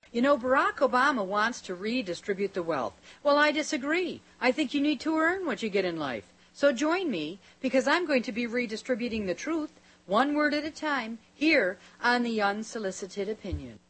You know, Barack Obama wants to redistribute the wealth. Well, I disagree. I think you need to earn what you get in life. So join me, because I'm going to be redistributing the truth, one word at a time, here on The Unsolicited Opinion.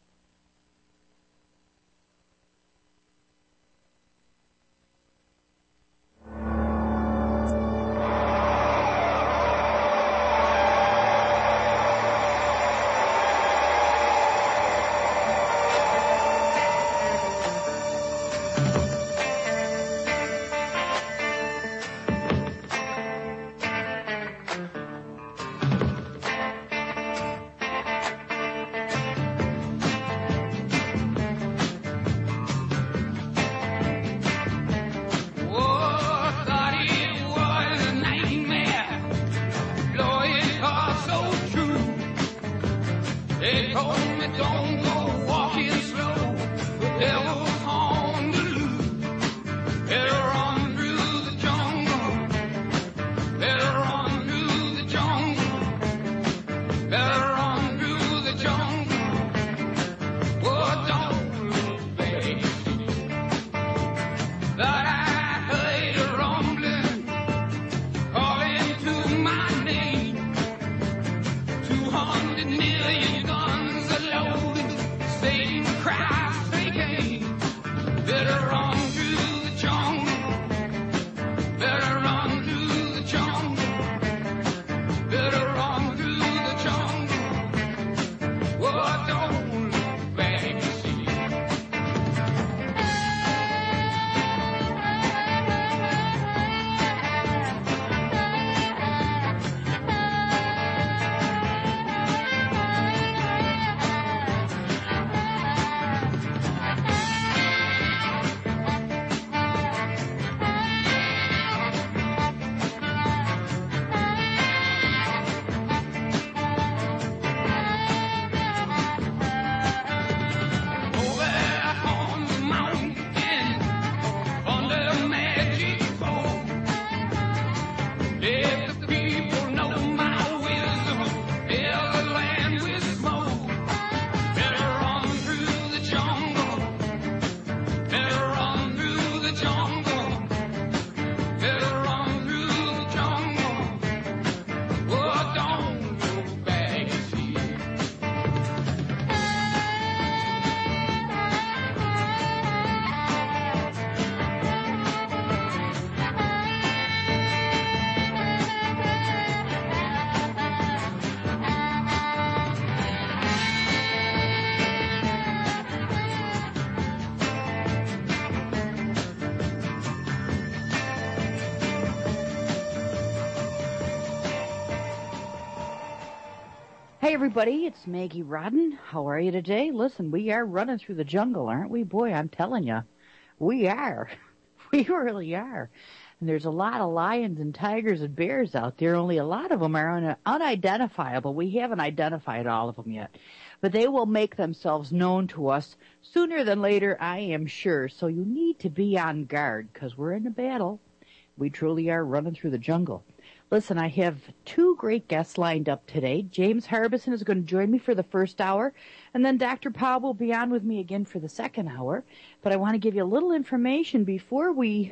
Hey everybody, it's Maggie Rodden. How are you today? Listen, we are running through the jungle, aren't we? Boy, I'm telling you, we are. We really are. And there's a lot of lions and tigers and bears out there. Only a lot of them are unidentifiable. We haven't identified all of them yet. But they will make themselves known to us sooner than later, I am sure. So you need to be on guard, because we're in a battle. We truly are running through the jungle. Listen, I have two great guests lined up today. James Harbison is going to join me for the first hour, and then Dr. Powell will be on with me again for the second hour. But I want to give you a little information before we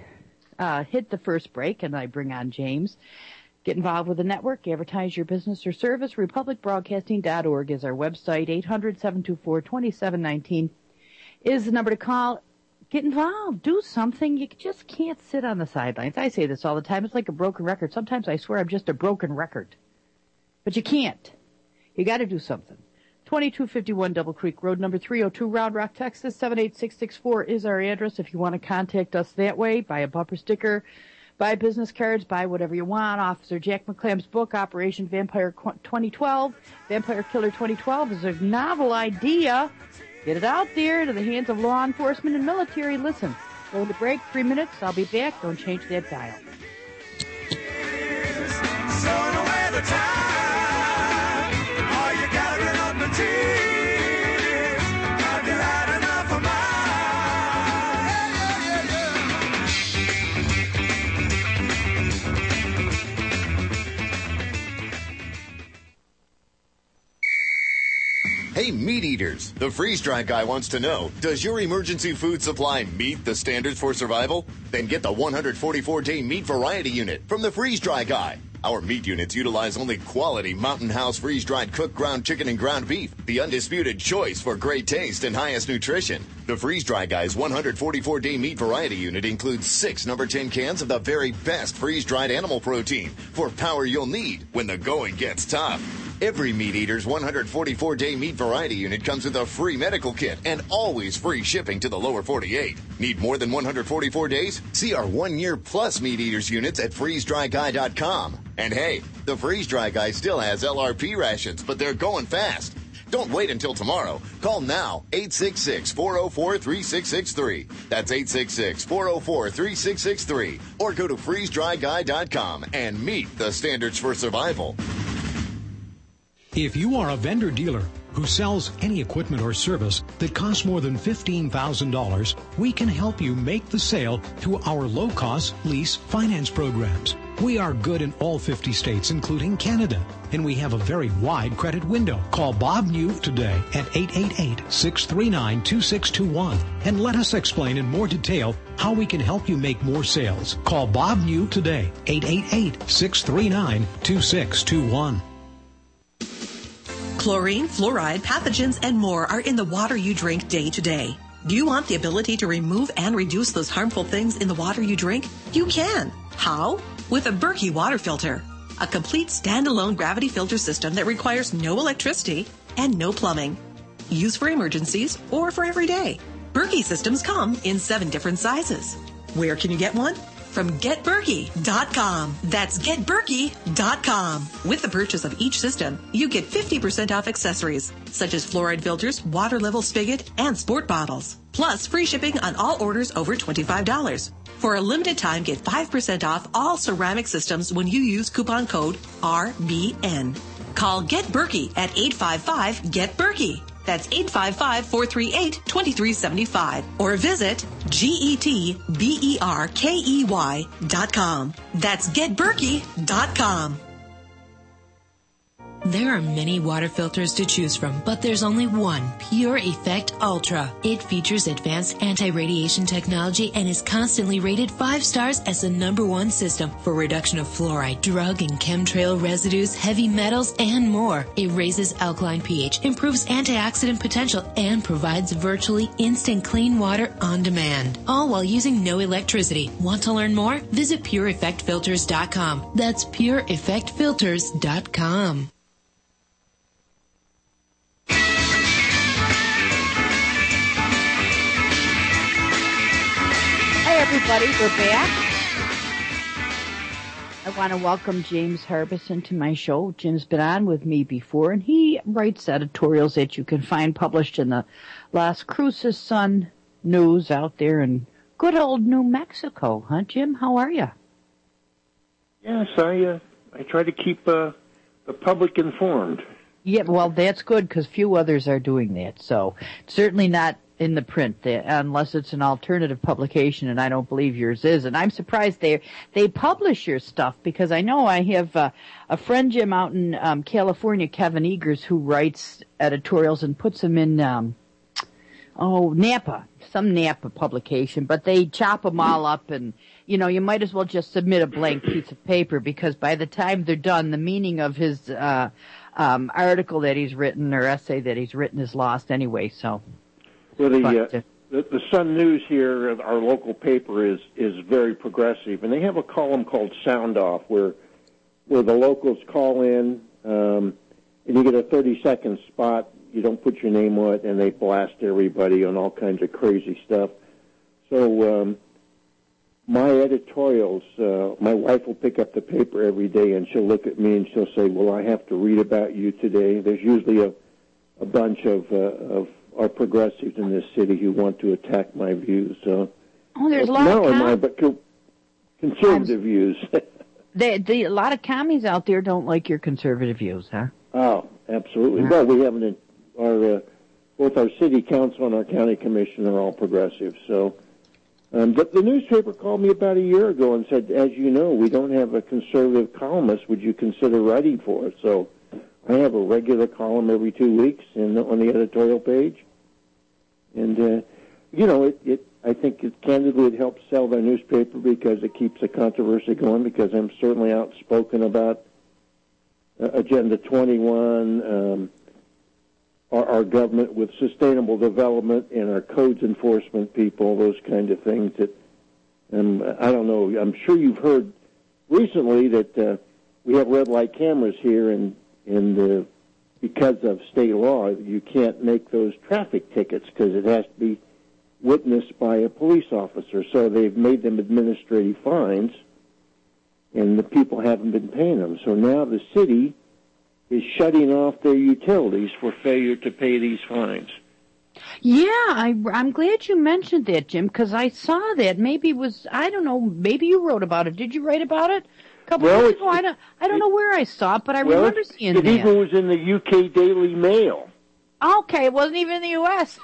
hit the first break, and I bring on James. Get involved with the network, advertise your business or service. republicbroadcasting.org is our website. 800-724-2719 is the number to call. Get involved. Do something. You just can't sit on the sidelines. I say this all the time. It's like a broken record. Sometimes I swear I'm just a broken record. But you can't. You got to do something. 2251 Double Creek Road, number 302, Round Rock, Texas. 78664 is our address if you want to contact us that way. Buy a bumper sticker, buy business cards, buy whatever you want. Officer Jack McClam's book, Operation Vampire 2012, Vampire Killer 2012, is a novel idea. Get it out there into the hands of law enforcement and military. Listen, go to break, 3 minutes. I'll be back. Don't change that dial. Hey, Meat Eater. eaters. The freeze-dry guy wants to know, does your emergency food supply meet the standards for survival? Then get the 144-day meat variety unit from the freeze-dry guy. Our meat units utilize only quality Mountain House freeze-dried cooked ground chicken and ground beef, the undisputed choice for great taste and highest nutrition. The Freeze-Dry Guy's 144-day meat variety unit includes 6 number 10 cans of the very best freeze-dried animal protein for power you'll need when the going gets tough. Every Meat Eater's 144-day meat variety unit comes with a free medical kit and always free shipping to the lower 48. Need more than 144 days? See our 1-year plus Meat Eaters units at freezedryguy.com. And hey, the Freeze-Dry Guy still has LRP rations, but they're going fast. Don't wait until tomorrow. Call now, 866-404-3663. That's 866-404-3663. Or go to freezedryguy.com and meet the standards for survival. If you are a vendor dealer who sells any equipment or service that costs more than $15,000, we can help you make the sale through our low-cost lease finance programs. We are good in all 50 states, including Canada, and we have a very wide credit window. Call Bob New today at 888-639-2621 and let us explain in more detail how we can help you make more sales. Call Bob New today, 888-639-2621. Chlorine, fluoride, pathogens, and more are in the water you drink day to day. Do you want the ability to remove and reduce those harmful things in the water you drink? You can. How? With a Berkey water filter. A complete standalone gravity filter system that requires no electricity and no plumbing. Used for emergencies or for every day. Berkey systems come in 7 different sizes. Where can you get one? From GetBerkey.com. That's GetBerkey.com. With the purchase of each system, you get 50% off accessories, such as fluoride filters, water level spigot, and sport bottles. Plus, free shipping on all orders over $25. For a limited time, get 5% off all ceramic systems when you use coupon code RBN. Call GetBerkey at 855-GET-BERKEY. That's 855-438-2375. Or visit GetBerkey.com. That's GetBerkey.com. There are many water filters to choose from, but there's only one, Pure Effect Ultra. It features advanced anti-radiation technology and is constantly rated 5 stars as the #1 system for reduction of fluoride, drug and chemtrail residues, heavy metals, and more. It raises alkaline pH, improves antioxidant potential, and provides virtually instant clean water on demand, all while using no electricity. Want to learn more? Visit PureEffectFilters.com. That's PureEffectFilters.com. Hi, everybody. We're back. I want to welcome James Harbison to my show. Jim's been on with me before, and he writes editorials that you can find published in the Las Cruces Sun News out there in good old New Mexico. Huh, Jim? How are you? Yes, I try to keep the public informed. Yeah, well, that's good because few others are doing that. So certainly not in the print, unless it's an alternative publication, and I don't believe yours is. And I'm surprised they publish your stuff, because I know I have a friend, Jim, out in California, Kevin Egers, who writes editorials and puts them in Napa, some Napa publication, but they chop them all up, and you might as well just submit a blank piece of paper, because by the time they're done, the meaning of his article that he's written or essay that he's written is lost anyway. So. Well, the Sun News here, our local paper, is very progressive, and they have a column called Sound Off, where the locals call in, and you get a 30-second spot. You don't put your name on it, and they blast everybody on all kinds of crazy stuff. So my editorials, my wife will pick up the paper every day, and she'll look at me and she'll say, "Well, I have to read about you today." There's usually a bunch of our progressives in this city who want to attack my views. So, there's a lot of but conservative views. A lot of commies out there don't like your conservative views, huh? Oh, absolutely. Yeah. Well, we have both our city council and our county commission are all progressive. So, the newspaper called me about a year ago and said, "As you know, we don't have a conservative columnist. Would you consider writing for us?" So, I have a regular column every 2 weeks on the editorial page. And, I think candidly it helps sell their newspaper because it keeps the controversy going, because I'm certainly outspoken about Agenda 21, our government with sustainable development, and our codes enforcement people, those kind of things that, I don't know, I'm sure you've heard recently that we have red light cameras here, and because of state law, you can't make those traffic tickets because it has to be witnessed by a police officer. So they've made them administrative fines, and the people haven't been paying them. So now the city is shutting off their utilities for failure to pay these fines. Yeah, I'm glad you mentioned that, Jim, because I saw that. Maybe it was, I don't know, maybe you wrote about it. Did you write about it a couple of weeks ago? I don't know where I saw it, but I remember seeing that. It even was in the UK Daily Mail. Okay, it wasn't even in the U.S.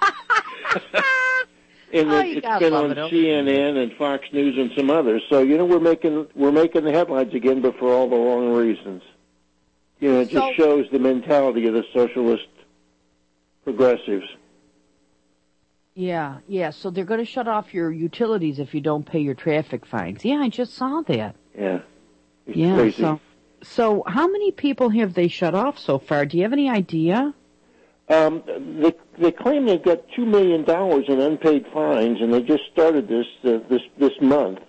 And it's been on CNN and Fox News and some others. So, we're making the headlines again, but for all the wrong reasons. It just shows the mentality of the socialist progressives. Yeah. So they're going to shut off your utilities if you don't pay your traffic fines. Yeah, I just saw that. Yeah. It's crazy. So how many people have they shut off so far? Do you have any idea? They claim they've got $2 million in unpaid fines, and they just started this month.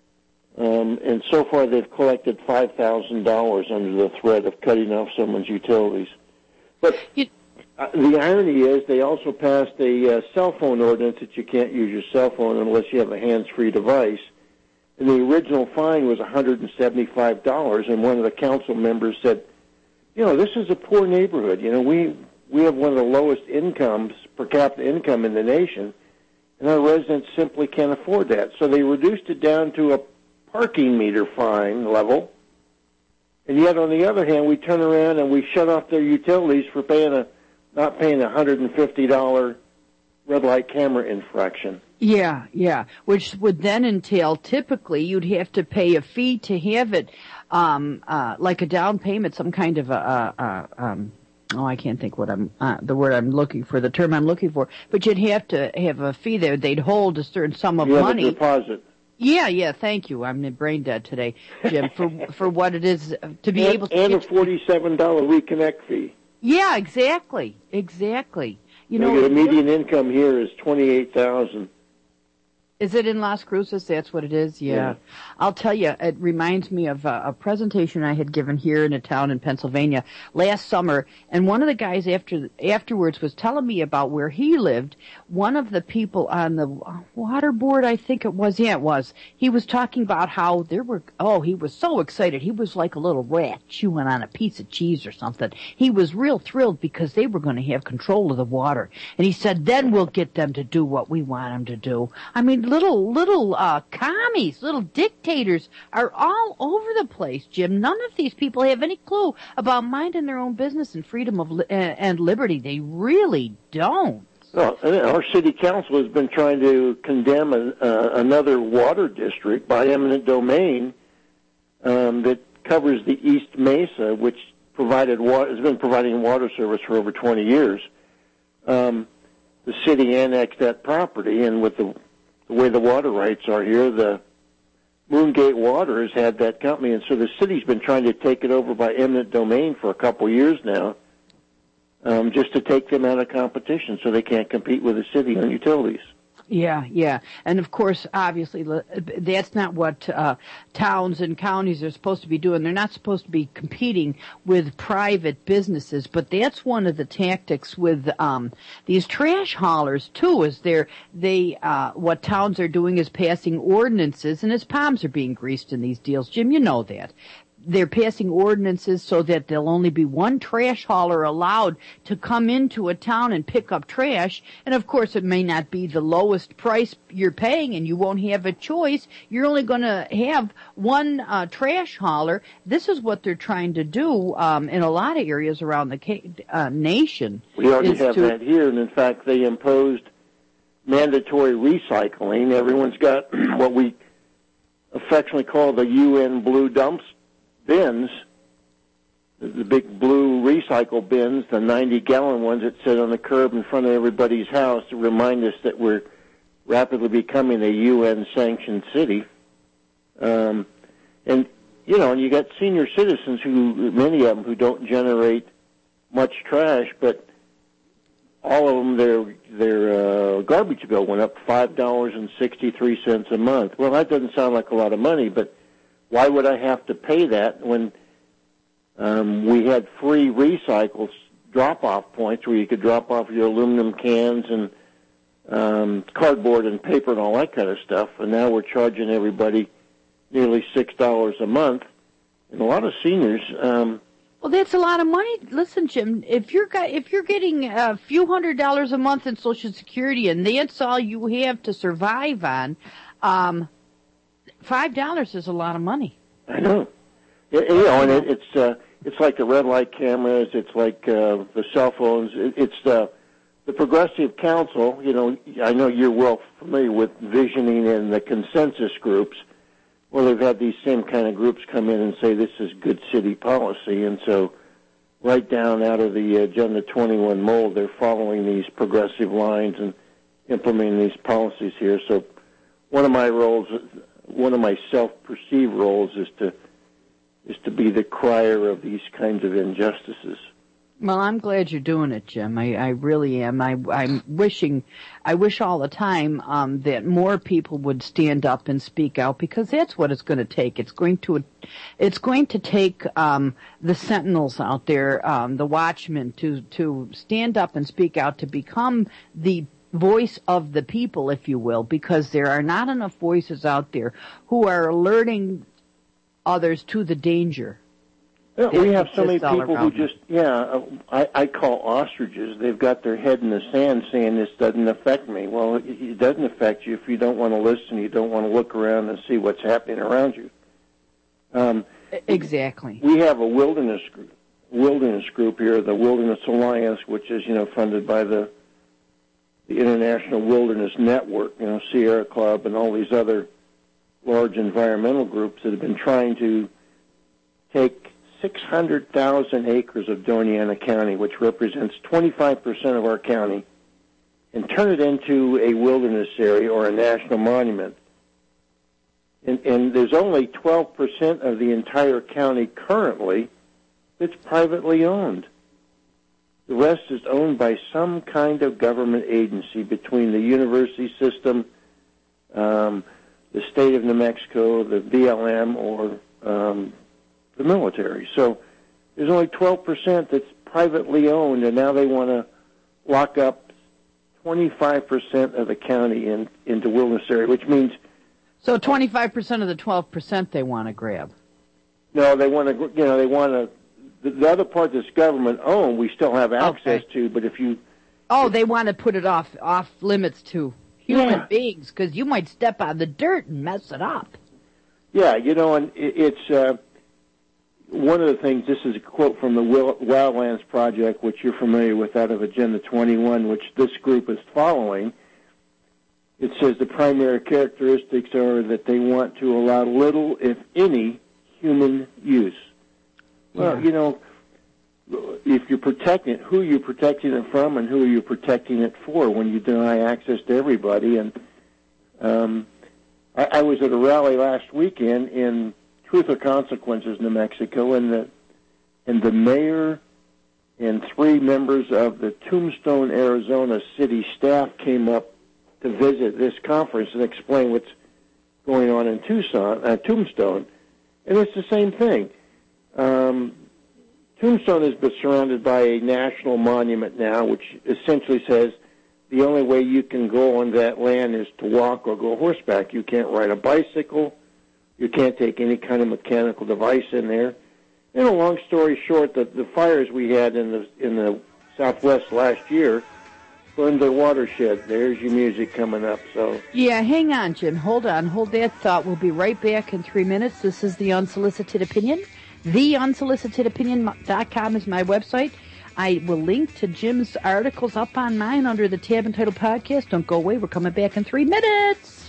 And so far they've collected $5,000 under the threat of cutting off someone's utilities. But the irony is they also passed a cell phone ordinance that you can't use your cell phone unless you have a hands-free device. And the original fine was $175, and one of the council members said, this is a poor neighborhood. We have one of the lowest incomes, per capita income in the nation, and our residents simply can't afford that. So they reduced it down to a parking meter fine level, and yet on the other hand, we turn around and we shut off their utilities for not paying a $150 red light camera infraction. Yeah, which would then entail typically you'd have to pay a fee to have it, like a down payment, some kind of I can't think what the term I'm looking for, but you'd have to have a fee there. They'd hold a certain sum of money. A deposit. Yeah, thank you. I'm brain dead today, Jim, for what it is to be able to. And a $47 reconnect fee. Yeah, exactly. The median income here is $28,000. Is it in Las Cruces? That's what it is? Yeah. I'll tell you, it reminds me of a presentation I had given here in a town in Pennsylvania last summer, and one of the guys afterwards was telling me about where he lived. One of the people on the water board, I think it was, he was talking about how he was so excited. He was like a little rat chewing on a piece of cheese or something. He was real thrilled because they were going to have control of the water. And he said, then we'll get them to do what we want them to do. I mean, little commies, little dictators are all over the place, Jim. None of these people have any clue about minding their own business and freedom of and liberty. They really don't. Well, our city council has been trying to condemn another water district by eminent domain that covers the East Mesa, which has been providing water service for over 20 years. The city annexed that property, and with the way the water rights are here, the Moongate Water has had that company, and so the city's been trying to take it over by eminent domain for a couple years now, just to take them out of competition so they can't compete with the city on utilities. Yeah. And of course, obviously, that's not what towns and counties are supposed to be doing. They're not supposed to be competing with private businesses, but that's one of the tactics with these trash haulers too, is what towns are doing is passing ordinances, and his palms are being greased in these deals. Jim, you know that. They're passing ordinances so that there'll only be one trash hauler allowed to come into a town and pick up trash. And of course, it may not be the lowest price you're paying, and you won't have a choice. You're only going to have one trash hauler. This is what they're trying to do in a lot of areas around the nation. We already have that here, and in fact, they imposed mandatory recycling. Everyone's got what we affectionately call the UN blue dumps bins, the big blue recycle bins, the 90-gallon ones that sit on the curb in front of everybody's house to remind us that we're rapidly becoming a UN-sanctioned city. And you got senior citizens many of them who don't generate much trash, but all of them, their garbage bill went up $5.63 a month. Well, that doesn't sound like a lot of money, but why would I have to pay that when we had free recycles drop-off points where you could drop off your aluminum cans and cardboard and paper and all that kind of stuff, and now we're charging everybody nearly $6 a month. And a lot of seniors... well, that's a lot of money. Listen, Jim, if you're getting a few $100s a month in Social Security and that's all you have to survive on, $5 is a lot of money. I know. And it's like the red light cameras. It's like the cell phones. It's the Progressive Council. I know you're well familiar with visioning and the consensus groups. Well, they've had these same kind of groups come in and say this is good city policy, and so right down out of the Agenda 21 mold, they're following these progressive lines and implementing these policies here. So one of my self-perceived roles is to be the crier of these kinds of injustices. Well, I'm glad you're doing it, Jim. I really am. I wish all the time that more people would stand up and speak out, because that's what it's going to take. It's going to take the sentinels out there, the watchmen, to stand up and speak out, to become the voice of the people, if you will, because there are not enough voices out there who are alerting others to the danger. Yeah, we have so many people who just, I call ostriches. They've got their head in the sand saying this doesn't affect me. Well, it doesn't affect you if you don't want to listen, you don't want to look around and see what's happening around you. Exactly. We have a wilderness group here, the Wilderness Alliance, which is, funded by the International Wilderness Network, Sierra Club and all these other large environmental groups that have been trying to take 600,000 acres of Doña Ana County, which represents 25% of our county, and turn it into a wilderness area or a national monument. And there's only 12% of the entire county currently that's privately owned. The rest is owned by some kind of government agency between the university system, the state of New Mexico, the BLM, or the military. So there's only 12% that's privately owned, and now they want to lock up 25% of the county into wilderness area, which means... So 25% of the 12% they want to grab. No, they want to, the other part that's government owned, we still have access to, but if you... Oh, they want to put it off limits to human beings, because you might step on the dirt and mess it up. Yeah, and it's... one of the things, this is a quote from the Wildlands Project, which you're familiar with, out of Agenda 21, which this group is following. It says the primary characteristics are that they want to allow little, if any, human use. Well, if you're protecting it, who are you protecting it from and who are you protecting it for when you deny access to everybody? And I was at a rally last weekend in Truth or Consequences, New Mexico, and the mayor and 3 members of the Tombstone, Arizona city staff came up to visit this conference and explain what's going on in Tombstone. And it's the same thing. Tombstone has been surrounded by a national monument now, which essentially says the only way you can go on that land is to walk or go horseback. You can't ride a bicycle. You can't take any kind of mechanical device in there. And a long story short, the fires we had in the Southwest last year burned their watershed. There's your music coming up. So yeah, hang on, Jim. Hold on. Hold that thought. We'll be right back in 3 minutes. This is The Unsolicited Opinion. TheUnsolicitedOpinion.com is my website. I will link to Jim's articles up on mine under the tab entitled Podcast. Don't go away. We're coming back in 3 minutes.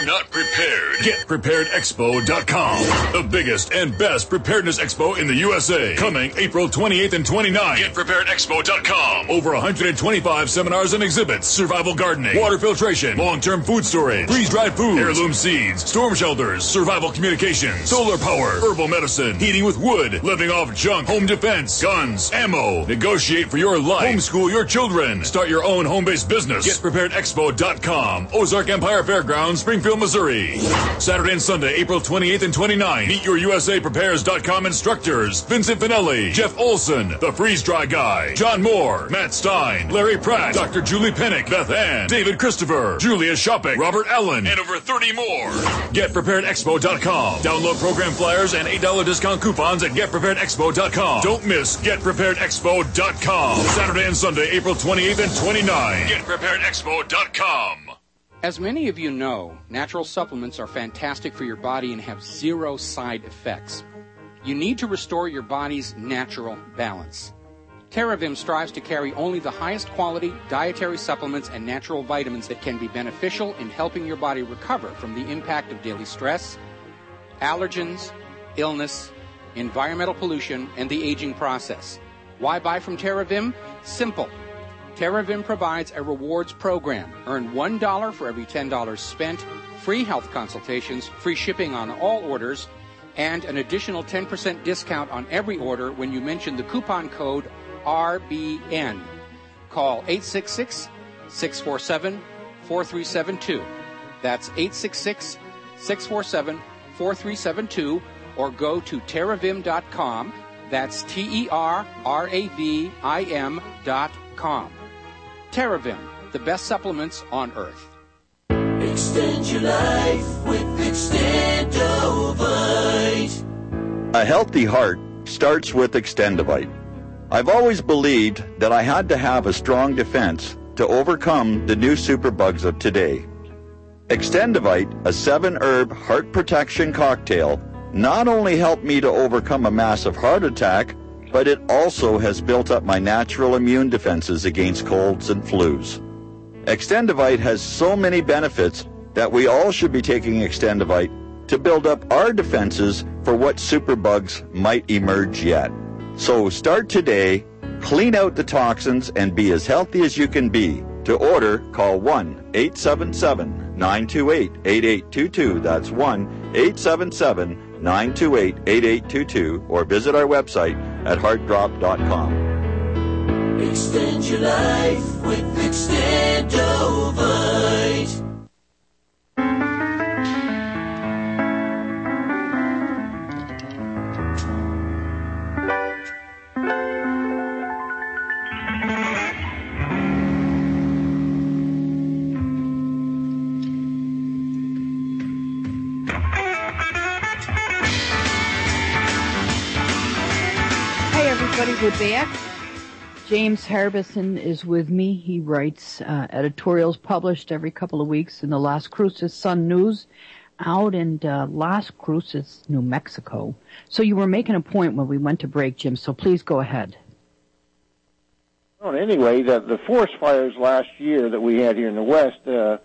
not prepared, GetPreparedExpo.com. The biggest and best preparedness expo in the USA. Coming April 28th and 29th. GetPreparedExpo.com. Over 125 seminars and exhibits. Survival gardening, water filtration, long-term food storage, freeze-dried foods, heirloom seeds, storm shelters, survival communications, solar power, herbal medicine, heating with wood, living off junk, home defense, guns, ammo. Negotiate for your life. Homeschool your children. Start your own home-based business. GetPreparedExpo.com. Ozark Empire Fairgrounds, Springfield, Missouri. Saturday and Sunday, April 28th and 29th. Meet your USAPrepares.com instructors. Vincent Finelli, Jeff Olson, The Freeze Dry Guy, John Moore, Matt Stein, Larry Pratt, Dr. Julie Pennick, Beth Ann, David Christopher, Julia Shopik, Robert Allen, and over 30 more. GetPreparedExpo.com. Download program flyers and $8 discount coupons at GetPreparedExpo.com. Don't miss GetPreparedExpo.com. Saturday and Sunday, April 28th and 29th. GetPreparedExpo.com. As many of you know, natural supplements are fantastic for your body and have zero side effects. You need to restore your body's natural balance. TerraVim strives to carry only the highest quality dietary supplements and natural vitamins that can be beneficial in helping your body recover from the impact of daily stress, allergens, illness, environmental pollution, and the aging process. Why buy from TerraVim? Simple. TerraVim provides a rewards program. Earn $1 for every $10 spent, free health consultations, free shipping on all orders, and an additional 10% discount on every order when you mention the coupon code RBN. Call 866-647-4372. That's 866-647-4372, or go to TerraVim.com. That's TerraVim.com. TerraVim, the best supplements on earth. Extend your life with Extendovite. A healthy heart starts with Extendovite. I've always believed that I had to have a strong defense to overcome the new superbugs of today. Extendovite, a 7-herb heart protection cocktail, not only helped me to overcome a massive heart attack, but it also has built up my natural immune defenses against colds and flus. Extendovite has so many benefits that we all should be taking Extendovite to build up our defenses for what superbugs might emerge yet. So start today, clean out the toxins, and be as healthy as you can be. To order, call 1-877-928-8822. That's 1-877-928-8822, or visit our website at heartdrop.com. Extend your life with Extendovite. We're back. James Harbison is with me. He writes editorials published every couple of weeks in the Las Cruces Sun News out in Las Cruces, New Mexico. So you were making a point when we went to break, Jim, so please go ahead. Well, anyway, the forest fires last year that we had here in the West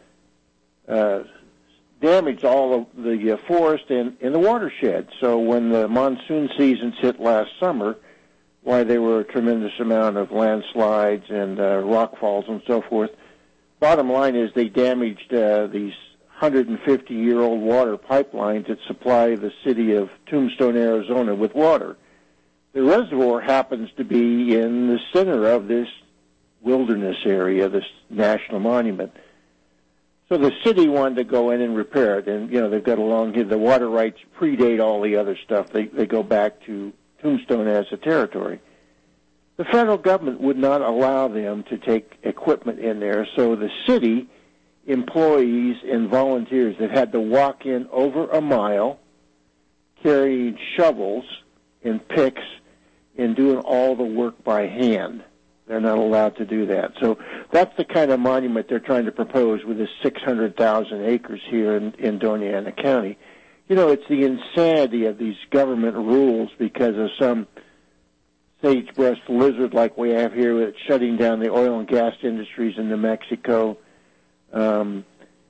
damaged all of the forest and the watershed. So when the monsoon seasons hit last summer, why there were a tremendous amount of landslides and rock falls and so forth. Bottom line is they damaged these 150-year-old water pipelines that supply the city of Tombstone, Arizona with water. The reservoir happens to be in the center of this wilderness area, this national monument. So the city wanted to go in and repair it, and, you know, they've got the water rights predate all the other stuff. They go back to Tombstone as a territory. The federal government would not allow them to take equipment in there, so the city employees and volunteers that had to walk in over a mile carrying shovels and picks and doing all the work by hand. They're not allowed to do that. So that's the kind of monument they're trying to propose with this 600,000 acres here in Doña Ana County. You know, it's the insanity of these government rules because of some sagebrush lizard like we have here that's shutting down the oil and gas industries in New Mexico.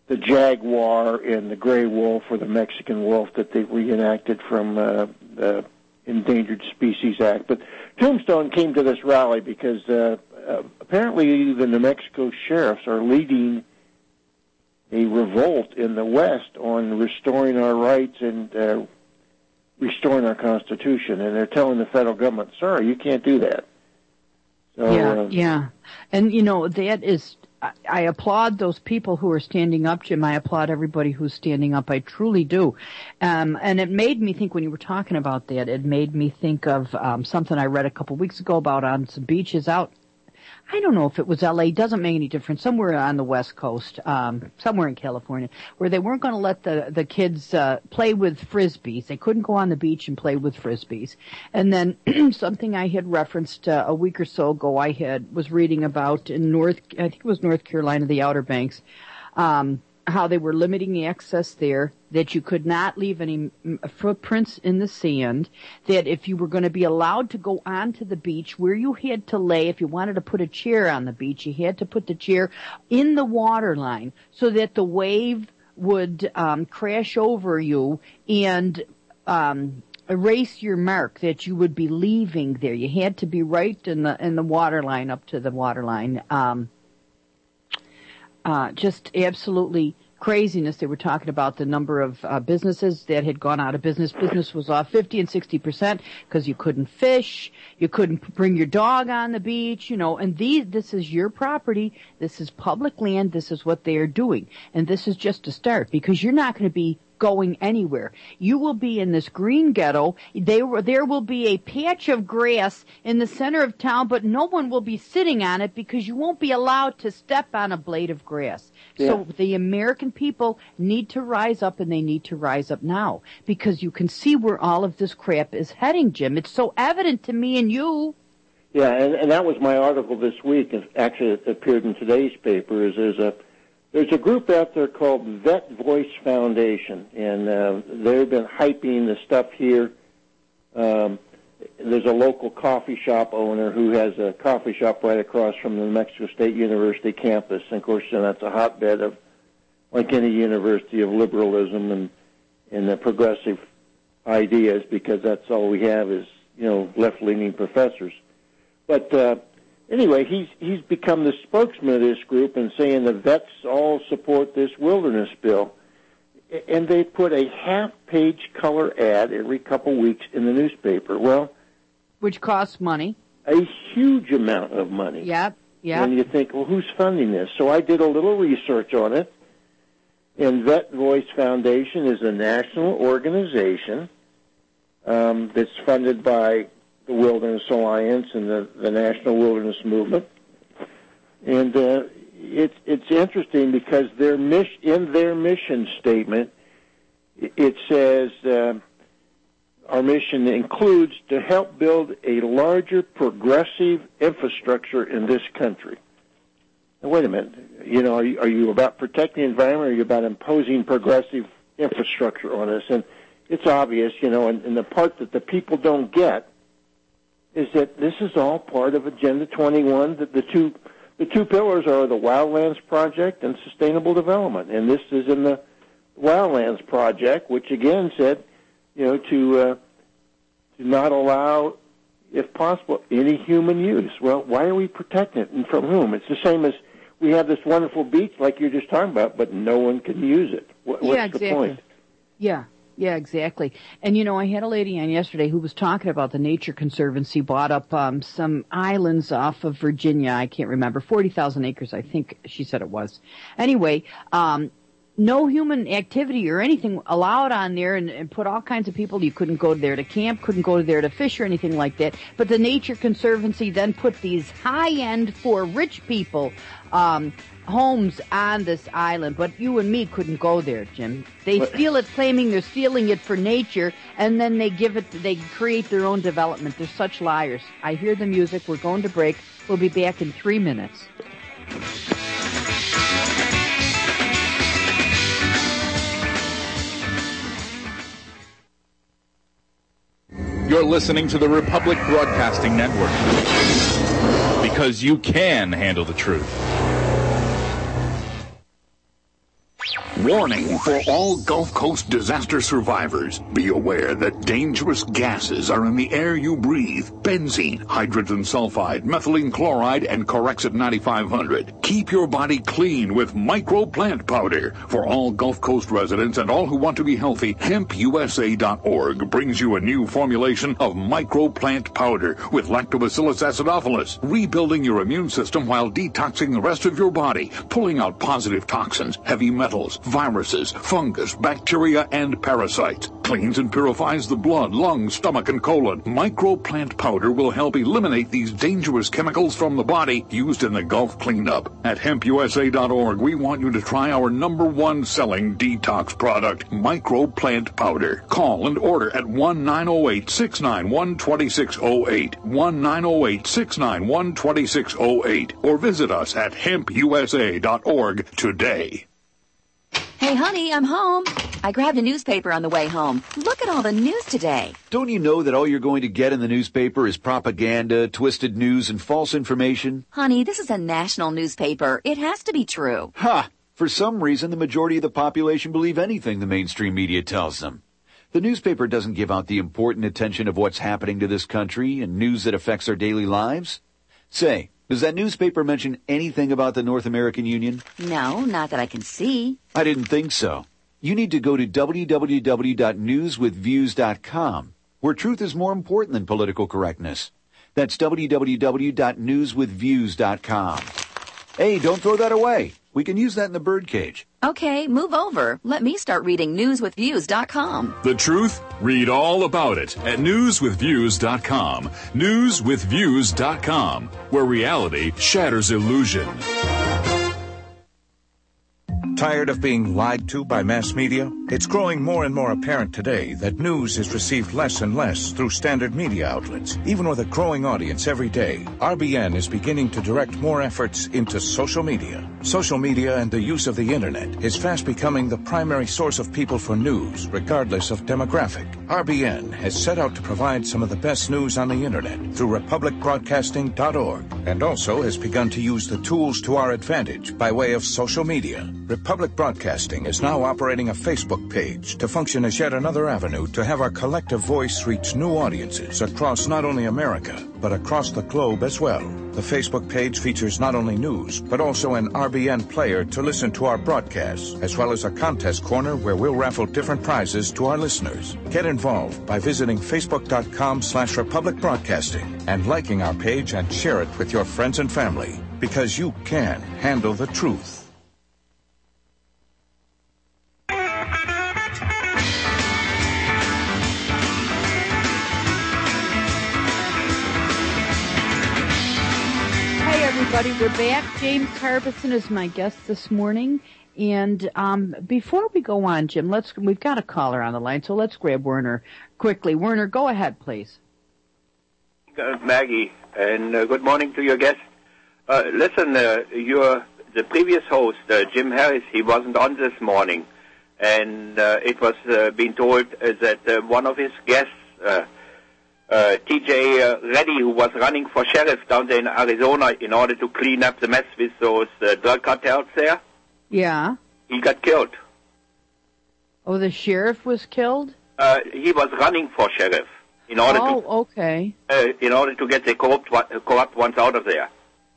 jaguar and the gray wolf or the Mexican wolf that they reenacted from the Endangered Species Act. But Tombstone came to this rally because apparently the New Mexico sheriffs are leading a revolt in the West on restoring our rights and restoring our Constitution. And they're telling the federal government, sorry, you can't do that. So, yeah. And, that is... I applaud those people who are standing up, Jim. I applaud everybody who's standing up. I truly do. And it made me think, when you were talking about that, it made me think of something I read a couple of weeks ago about on some beaches out. I don't know if it was L.A., doesn't make any difference, somewhere on the West Coast, somewhere in California, where they weren't going to let the kids play with Frisbees. They couldn't go on the beach and play with Frisbees. And then something I had referenced a week or so ago, was reading about in I think it was North Carolina, the Outer Banks, how they were limiting the access there, that you could not leave any footprints in the sand, that if you were going to be allowed to go onto the beach, where you had to lay, if you wanted to put a chair on the beach, you had to put the chair in the water line so that the wave would crash over you and erase your mark that you would be leaving there. You had to be right in the water line, up to the water line. Just absolutely craziness. They were talking about the number of businesses that had gone out of business. Business was off 50 and 60% because you couldn't fish, you couldn't bring your dog on the beach, and this is your property, this is public land, this is what they are doing. And this is just a start, because you're not going to be going anywhere. You will be in this green ghetto. There will be a patch of grass in the center of town, but no one will be sitting on it because you won't be allowed to step on a blade of grass. Yeah. So the American people need to rise up, and they need to rise up now, because you can see where all of this crap is heading, Jim. It's so evident to me and you. Yeah, and that was my article this week. Actually, it appeared in today's paper. There's a group out there called Vet Voice Foundation, and they've been hyping the stuff here. There's a local coffee shop owner who has a coffee shop right across from the New Mexico State University campus. And, of course, that's a hotbed of, like any university, of liberalism and the progressive ideas, because that's all we have is, left-leaning professors. But anyway, he's become the spokesman of this group and saying the vets all support this wilderness bill. And they put a half-page color ad every couple weeks in the newspaper. Well, which costs money. A huge amount of money. Yep. And you think, well, who's funding this? So I did a little research on it. And Vet Voice Foundation is a national organization that's funded by the Wilderness Alliance and the National Wilderness Movement. And it's interesting because in their mission statement, it says, our mission includes to help build a larger progressive infrastructure in this country. Now, wait a minute. Are you about protecting the environment, or are you about imposing progressive infrastructure on us? And it's obvious, and the part that the people don't get is that this is all part of Agenda 21, that the two pillars are the Wildlands Project and Sustainable Development. And this is in the Wildlands Project, which again said, to not allow, if possible, any human use. Well, why are we protecting it, and from whom? It's the same as we have this wonderful beach like you're just talking about, but no one can use it. What's exactly. The point? Yeah, exactly. And, I had a lady on yesterday who was talking about the Nature Conservancy bought up some islands off of Virginia. I can't remember. 40,000 acres, I think she said it was. Anyway, no human activity or anything allowed on there, and put all kinds of people. You couldn't go there to camp, couldn't go there to fish or anything like that. But the Nature Conservancy then put these high-end for rich people homes on this island, but you and me couldn't go there, Jim. They steal it, claiming they're stealing it for nature, and then they create their own development. They're such liars. I hear the music. We're going to break. We'll be back in 3 minutes. You're listening to the Republic Broadcasting Network, because you can handle the truth. Warning for all Gulf Coast disaster survivors. Be aware that dangerous gases are in the air you breathe. Benzene, hydrogen sulfide, methylene chloride, and Corexit 9500. Keep your body clean with microplant powder. For all Gulf Coast residents and all who want to be healthy, HempUSA.org brings you a new formulation of microplant powder with Lactobacillus acidophilus, rebuilding your immune system while detoxing the rest of your body, pulling out positive toxins, heavy metals, viruses, fungus, bacteria, and parasites. Cleans and purifies the blood, lungs, stomach, and colon. Microplant powder will help eliminate these dangerous chemicals from the body used in the Gulf cleanup. At HempUSA.org, we want you to try our #1 selling detox product, Microplant Powder. Call and order at 1-908-691-2608, 1-908-691-2608, or visit us at HempUSA.org today. Hey, honey, I'm home. I grabbed a newspaper on the way home. Look at all the news today. Don't you know that all you're going to get in the newspaper is propaganda, twisted news, and false information? Honey, this is a national newspaper. It has to be true. Ha! For some reason, the majority of the population believe anything the mainstream media tells them. The newspaper doesn't give out the important attention of what's happening to this country and news that affects our daily lives. Say, does that newspaper mention anything about the North American Union? No, not that I can see. I didn't think so. You need to go to www.newswithviews.com, where truth is more important than political correctness. That's www.newswithviews.com. Hey, don't throw that away. We can use that in the birdcage. Okay, move over. Let me start reading newswithviews.com. The truth? Read all about it at newswithviews.com. Newswithviews.com, where reality shatters illusion. Tired of being lied to by mass media? It's growing more and more apparent today that news is received less and less through standard media outlets. Even with a growing audience every day, RBN is beginning to direct more efforts into social media. Social media and the use of the internet is fast becoming the primary source of people for news, regardless of demographic. RBN has set out to provide some of the best news on the internet through republicbroadcasting.org, and also has begun to use the tools to our advantage by way of social media. Republic Broadcasting is now operating a Facebook page to function as yet another avenue to have our collective voice reach new audiences across not only America, but across the globe as well. The Facebook page features not only news, but also an RBN player to listen to our broadcasts, as well as a contest corner where we'll raffle different prizes to our listeners. Get involved by visiting facebook.com/Republic Broadcasting and liking our page and share it with your friends and family, because you can handle the truth. Everybody, we're back. James Harbison is my guest this morning. And before we go on, Jim, we've got a caller on the line, so let's grab Werner quickly. Werner, go ahead, please. Maggie, and good morning to your guest. Listen, the previous host, Jim Harris, he wasn't on this morning, and it was being told that one of his guests, T.J. Reddy, who was running for sheriff down there in Arizona in order to clean up the mess with those drug cartels there. Yeah. He got killed. Oh, the sheriff was killed? He was running for sheriff in order okay. In order to get the corrupt ones out of there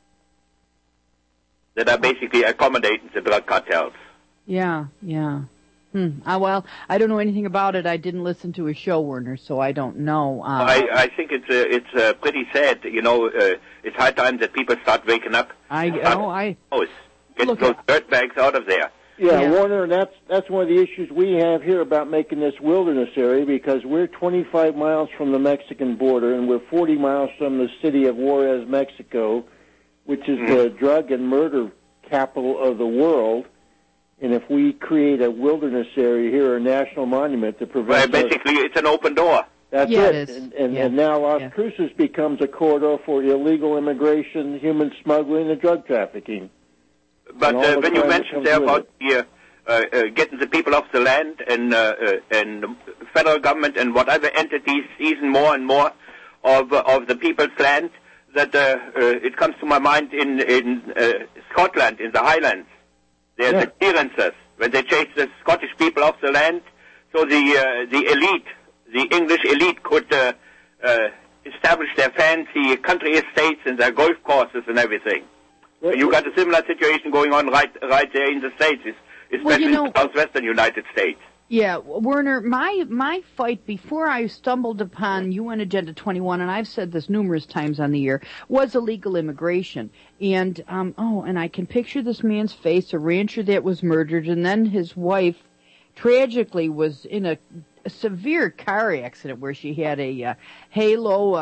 that are basically accommodating the drug cartels. Yeah. Well, I don't know anything about it. I didn't listen to his show, Werner, so I don't know. I think it's pretty sad. It's high time that people start waking up. Get those dirtbags out of there. Yeah, Warner, and that's one of the issues we have here about making this wilderness area, because we're 25 miles from the Mexican border, and we're 40 miles from the city of Juarez, Mexico, which is the drug and murder capital of the world. And if we create a wilderness area here, a national monument to prevent... Well, basically, it's an open door. That's it. And now Las Cruces becomes a corridor for illegal immigration, human smuggling, and drug trafficking. But when you mentioned there about getting the people off the land and federal government and whatever entities seizing more and more of the people's land, that it comes to my mind in Scotland, in the Highlands. There's the clearances when they chased the Scottish people off the land, so the elite, the English elite, could establish their fancy country estates and their golf courses and everything. You got a similar situation going on right there in the States, especially in the southwestern United States. Yeah, Werner, my fight before I stumbled upon UN Agenda 21, and I've said this numerous times on the air, was illegal immigration. And, and I can picture this man's face, a rancher that was murdered, and then his wife tragically was in a severe car accident where she had a halo,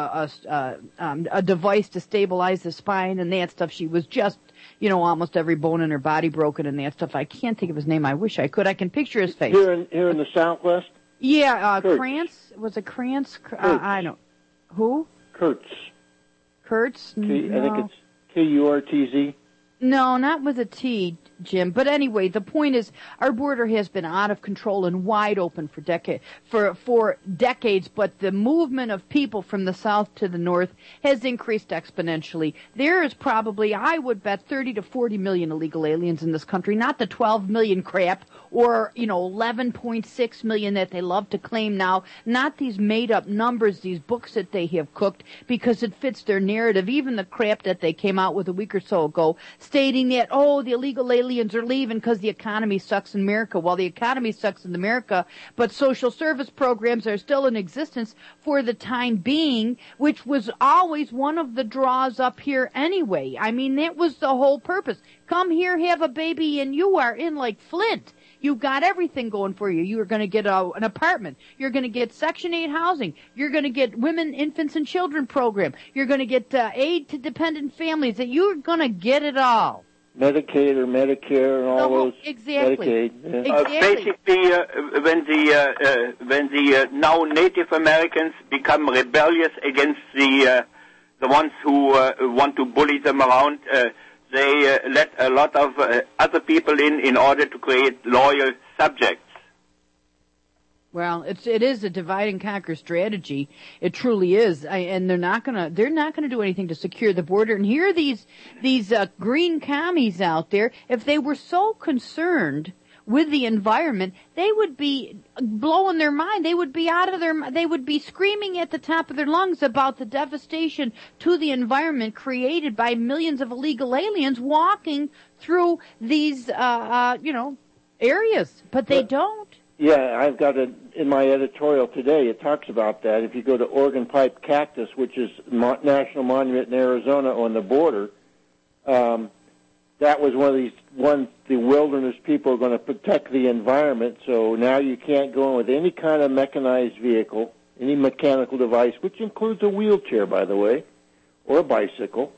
a device to stabilize the spine and that stuff. She was just, almost every bone in her body broken and that stuff. I can't think of his name. I wish I could. I can picture his face. Here in the Southwest? Yeah, Krantz. Was it Krantz? I don't. Who? Kurtz. Kurtz? I think it's Kurtz. No, not with a T, Jim. But anyway, the point is, our border has been out of control and wide open for decades. But the movement of people from the south to the north has increased exponentially. There is probably, I would bet, 30 to 40 million illegal aliens in this country, not the 12 million crap or 11.6 million that they love to claim now. Not these made-up numbers, these books that they have cooked, because it fits their narrative. Even the crap that they came out with a week or so ago, stating that, the illegal aliens are leaving because the economy sucks in America. Well, the economy sucks in America, but social service programs are still in existence for the time being, which was always one of the draws up here anyway. I mean, that was the whole purpose. Come here, have a baby, and you are in like Flint. You've got everything going for you. You're going to get an apartment. You're going to get Section 8 housing. You're going to get women, infants, and children program. You're going to get aid to dependent families. That you're going to get it all. Medicaid or Medicare and all those. Exactly. Medicaid. Yeah. Exactly. Basically, when the now Native Americans become rebellious against the ones who want to bully them around, they let a lot of other people in order to create loyal subjects. Well, it is a divide and conquer strategy. It truly is, and they're not gonna do anything to secure the border. And here are these green commies out there. If they were so concerned with the environment, they would be blowing their mind. They would be they would be screaming at the top of their lungs about the devastation to the environment created by millions of illegal aliens walking through these, areas. But they don't. Yeah, I've got it in my editorial today. It talks about that. If you go to Oregon Pipe Cactus, which is national monument in Arizona on the border, that was the wilderness people are going to protect the environment. So now you can't go in with any kind of mechanized vehicle, any mechanical device, which includes a wheelchair, by the way, or a bicycle.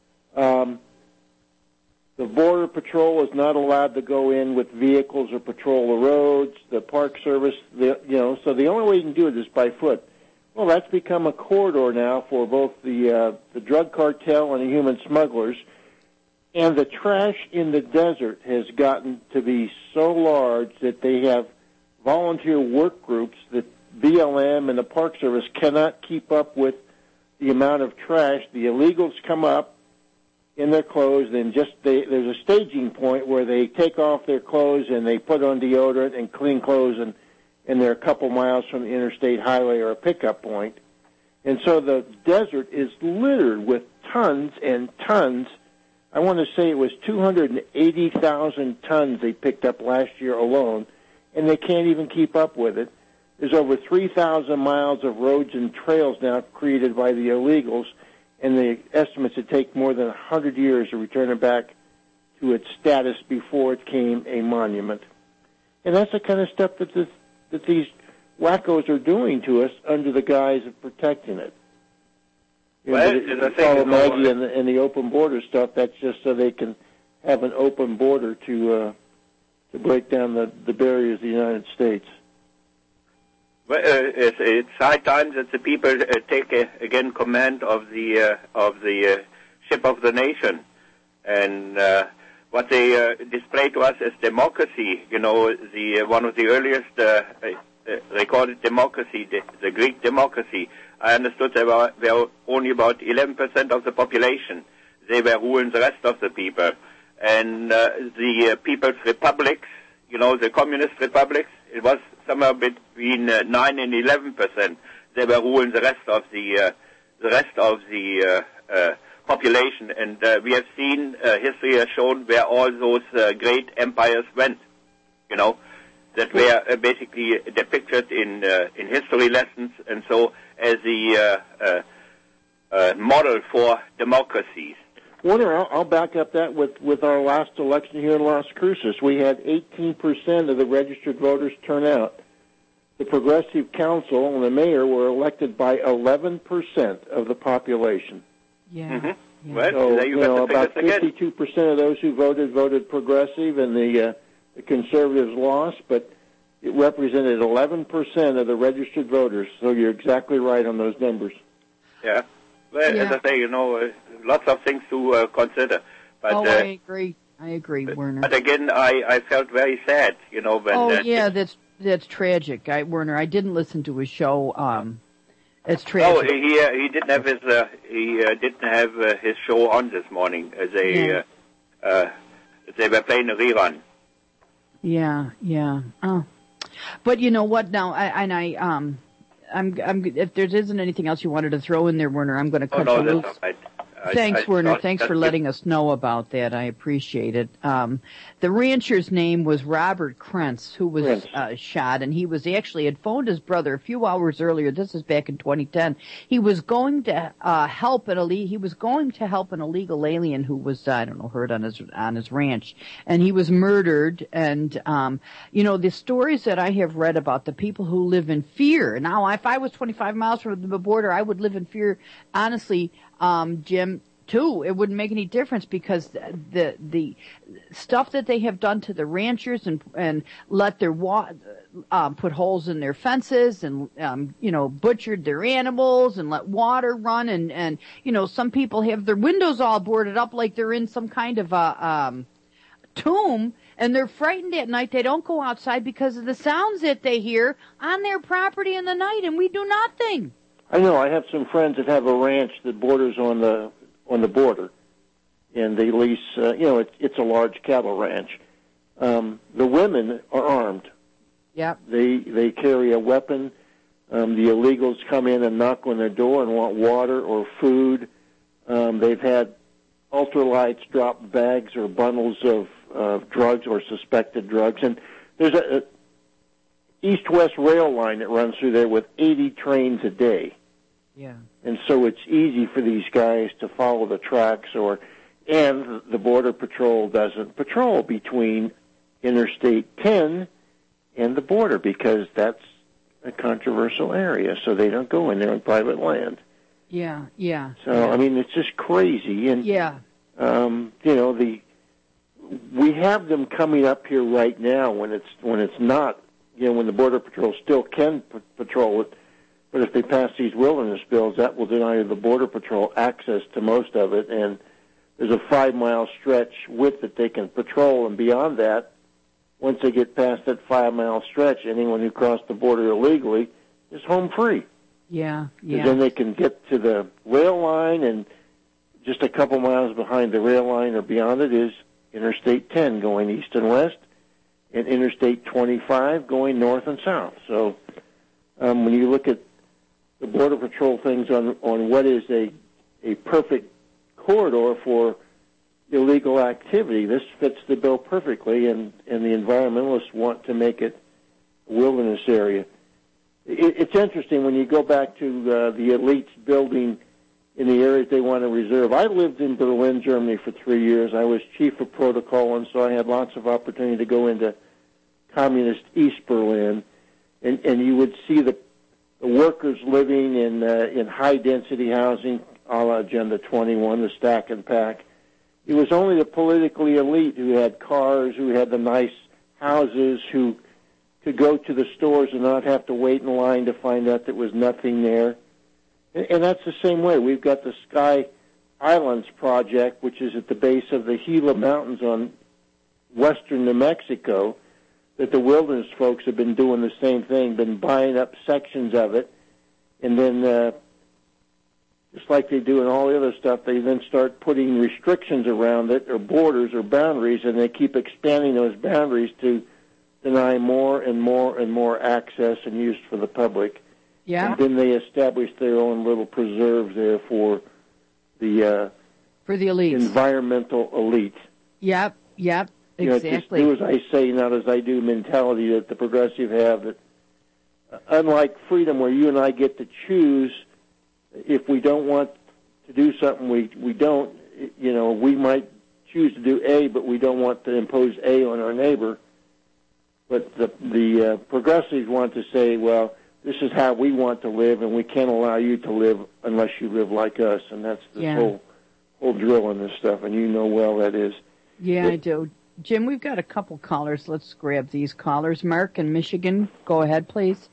The Border Patrol is not allowed to go in with vehicles or patrol the roads. The Park Service, so the only way you can do it is by foot. Well, that's become a corridor now for both the drug cartel and the human smugglers. And the trash in the desert has gotten to be so large that they have volunteer work groups that BLM and the Park Service cannot keep up with the amount of trash. The illegals come up in their clothes, and there's a staging point where they take off their clothes and they put on deodorant and clean clothes, and they're a couple miles from the interstate highway or a pickup point. And so the desert is littered with tons and tons. I want to say it was 280,000 tons they picked up last year alone, and they can't even keep up with it. There's over 3,000 miles of roads and trails now created by the illegals, and the estimates it take more than 100 years to return it back to its status before it became a monument. And that's the kind of stuff that these wackos are doing to us under the guise of protecting it. Follow Maggie and the open border stuff. That's just so they can have an open border to break down the barriers of the United States. Well, it's high time that the people take again command of the ship of the nation, and what they display to us as democracy. One of the earliest recorded democracy, the Greek democracy. I understood there were only about 11% of the population. They were ruling the rest of the people, and the People's Republics the communist republics, it was somewhere between 9 and 11%. They were ruling the rest of the population, and we have seen history has shown where all those great empires went. That were basically depicted in history lessons, and so as the model for democracies. Warner, I'll back up that with our last election here in Las Cruces. We had 18% of the registered voters turn out. The Progressive Council and the mayor were elected by 11% of the population. Yeah. Mm-hmm. Well, so, about 52% of those who voted Progressive, and the Conservatives lost, but it represented 11% of the registered voters. So you're exactly right on those numbers. Yeah. Well, as I say, lots of things to consider. But, I agree, Werner. But again, I felt very sad, when... that's tragic, Werner. I didn't listen to his show. It's tragic. Oh, he didn't have his show on this morning. They were playing a rerun. Yeah. Oh. But you know what? Now, I'm if there isn't anything else you wanted to throw in there, Werner, I'm going to cut you loose. That's all right. Thanks, Werner. Thanks for letting us know about that. I appreciate it. The rancher's name was Robert Krentz, who was shot, and he was had phoned his brother a few hours earlier. This is back in 2010. He was going to help an illegal alien who was hurt on his ranch, and he was murdered. And the stories that I have read about the people who live in fear. Now, if I was 25 miles from the border, I would live in fear. Honestly, Jim, too, it wouldn't make any difference, because the stuff that they have done to the ranchers and let their put holes in their fences and butchered their animals and let water run and some people have their windows all boarded up like they're in some kind of a tomb, and they're frightened at night. They don't go outside because of the sounds that they hear on their property in the night, and we do nothing. I know. I have some friends that have a ranch that borders on the border, and they lease. It's a large cattle ranch. The women are armed. Yeah. They carry a weapon. The illegals come in and knock on their door and want water or food. They've had ultralights drop bags or bundles of drugs or suspected drugs, and there's a east-west rail line that runs through there with 80 trains a day. Yeah. And so it's easy for these guys to follow the tracks, and the Border Patrol doesn't patrol between Interstate 10 and the border, because that's a controversial area, so they don't go in there on private land. Yeah. So, it's just crazy. And, we have them coming up here right now when it's not, when the Border Patrol still can patrol it. But if they pass these wilderness bills, that will deny the Border Patrol access to most of it. And there's a 5-mile stretch width that they can patrol. And beyond that, once they get past that 5-mile stretch, anyone who crossed the border illegally is home free. Yeah. And then they can get to the rail line, and just a couple miles behind the rail line or beyond it is Interstate 10 going east and west, and Interstate 25 going north and south. So when you look at the Border Patrol things on what is a perfect corridor for illegal activity, this fits the bill perfectly, and the environmentalists want to make it a wilderness area. It's interesting when you go back to the elites building in the areas they want to reserve. I lived in Berlin, Germany for 3 years. I was chief of protocol, and so I had lots of opportunity to go into communist East Berlin, and you would see the workers living in high-density housing, a la Agenda 21, the stack and pack. It was only the politically elite who had cars, who had the nice houses, who could go to the stores and not have to wait in line to find out there was nothing there. And that's the same way. We've got the Sky Islands Project, which is at the base of the Gila Mountains on western New Mexico, that the wilderness folks have been doing the same thing, been buying up sections of it, and then just like they do in all the other stuff, they then start putting restrictions around it, or borders or boundaries, and they keep expanding those boundaries to deny more and more and more access and use for the public. Yeah. And then they establish their own little preserve there for the elites, environmental elite. Yep, exactly. It's this do as I say, not as I do mentality that the progressive have. That unlike freedom, where you and I get to choose, if we don't want to do something, we don't. We might choose to do A, but we don't want to impose A on our neighbor. But the progressives want to say, well, this is how we want to live, and we can't allow you to live unless you live like us. And that's the whole drill in this stuff, and you know well that is. Yeah, I do. Jim, we've got a couple callers. Let's grab these callers. Mark in Michigan, go ahead, please.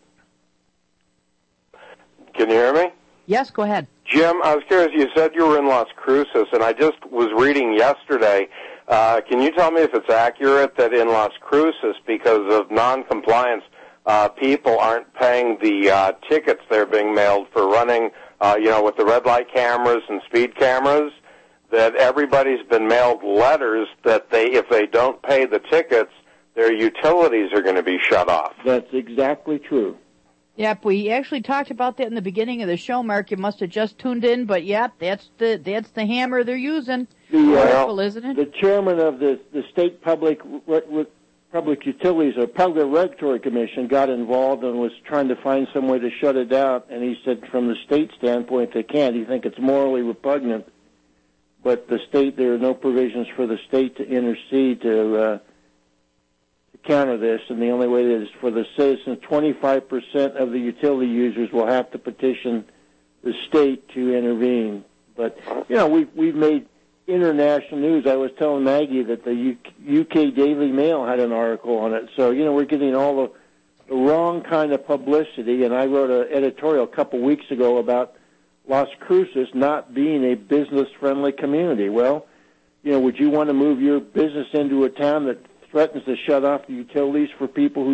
Can you hear me? Yes, go ahead. Jim, I was curious, you said you were in Las Cruces, and I just was reading yesterday. Can you tell me if it's accurate that in Las Cruces, because of non-compliance, people aren't paying the tickets they're being mailed for running, with the red light cameras and speed cameras, that everybody's been mailed letters that if they don't pay the tickets, their utilities are going to be shut off? That's exactly true. Yep, we actually talked about that in the beginning of the show, Mark. You must have just tuned in, but yep, that's the hammer they're using. Wonderful, isn't it? The chairman of the state public utilities or public regulatory commission got involved and was trying to find some way to shut it out. And he said, from the state standpoint, they can't. He think it's morally repugnant, but there are no provisions for the state to intercede to counter this, and the only way is for the citizens. 25% of the utility users will have to petition the state to intervene. But we've made international news. I was telling Maggie that the UK Daily Mail had an article on it. So we're getting all the wrong kind of publicity. And I wrote an editorial a couple weeks ago about Las Cruces not being a business-friendly community. Well, would you want to move your business into a town that threatens to shut off the utilities for people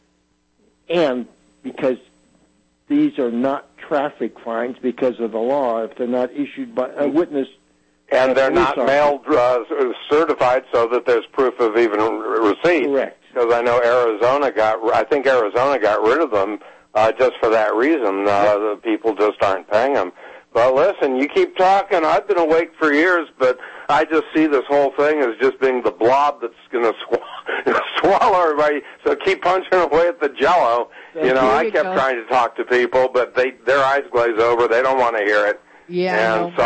and because these are not traffic fines because of the law if they're not issued by a witness. And they're not mailed certified so that there's proof of even receipt. Correct. Because I know Arizona got rid of them just for that reason. The people just aren't paying them. But listen, you keep talking. I've been awake for years, but I just see this whole thing as just being the blob that's going to swallow everybody. So keep punching away at the Jello. I kept trying to talk to people, but their eyes glaze over. They don't want to hear it. Yeah. And so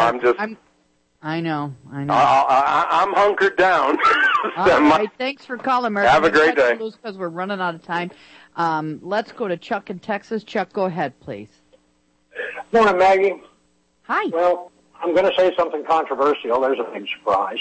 I know. I'm hunkered down. All right. Thanks for calling, Mark. Have a great day. Because we're running out of time. Let's go to Chuck in Texas. Chuck, go ahead, please. Morning, Maggie. Hi. Well, I'm going to say something controversial. There's a big surprise.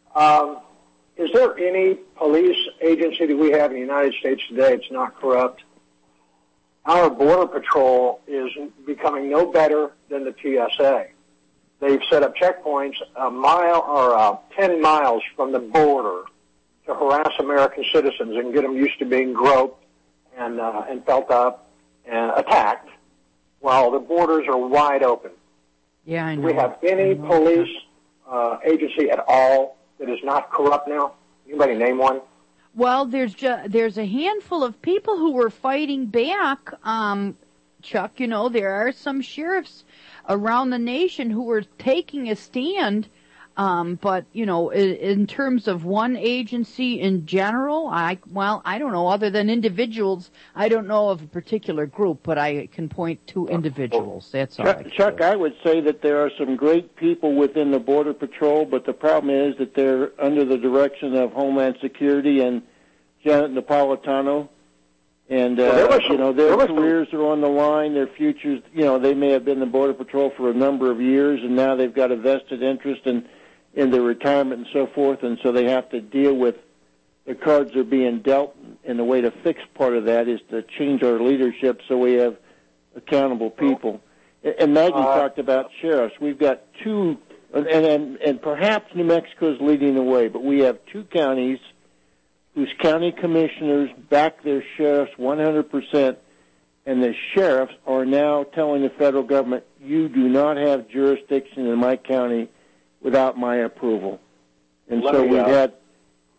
Is there any police agency that we have in the United States today that's not corrupt? Our Border Patrol is becoming no better than the TSA. They've set up checkpoints a mile or 10 miles from the border to harass American citizens and get them used to being groped and felt up and attacked while the borders are wide open. Yeah, I know. Do we have any police agency at all that is not corrupt now? Anybody name one? Well, there's a handful of people who were fighting back, Chuck. There are some sheriffs around the nation who were taking a stand. But, in terms of one agency in general, I don't know. Other than individuals, I don't know of a particular group, but I can point to individuals. That's all. Chuck, I would say that there are some great people within the Border Patrol, but the problem is that they're under the direction of Homeland Security and Janet Napolitano. And, their careers are on the line, their futures, they may have been in the Border Patrol for a number of years, and now they've got a vested interest in their retirement and so forth, and so they have to deal with the cards they're being dealt, and the way to fix part of that is to change our leadership so we have accountable people. And Maggie talked about sheriffs. We've got two, and perhaps New Mexico's leading the way, but we have two counties whose county commissioners back their sheriffs 100%, and the sheriffs are now telling the federal government, you do not have jurisdiction in my county without my approval. And so we've had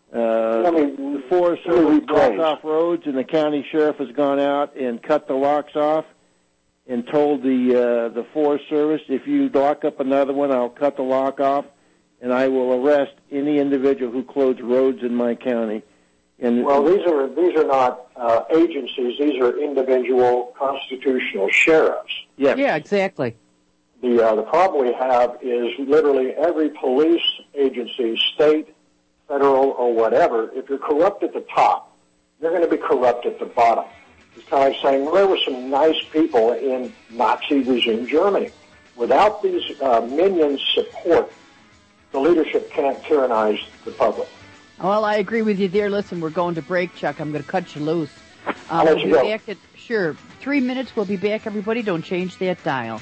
The Forest Service blocked off roads, and the county sheriff has gone out and cut the locks off and told the Forest Service, if you lock up another one, I'll cut the lock off, and I will arrest any individual who closes roads in my county. And well, these are not agencies; these are individual constitutional sheriffs. Yes. Yeah, exactly. The problem we have is literally every police agency, state, federal, or whatever. If you're corrupt at the top, you're going to be corrupt at the bottom. It's kind of like saying, well, there were some nice people in Nazi regime Germany. Without these minions' support, the leadership can't tyrannize the public. Well, I agree with you there. Listen, we're going to break, Chuck. I'm going to cut you loose. I'll let you go. Back at, sure, 3 minutes. We'll be back, everybody. Don't change that dial.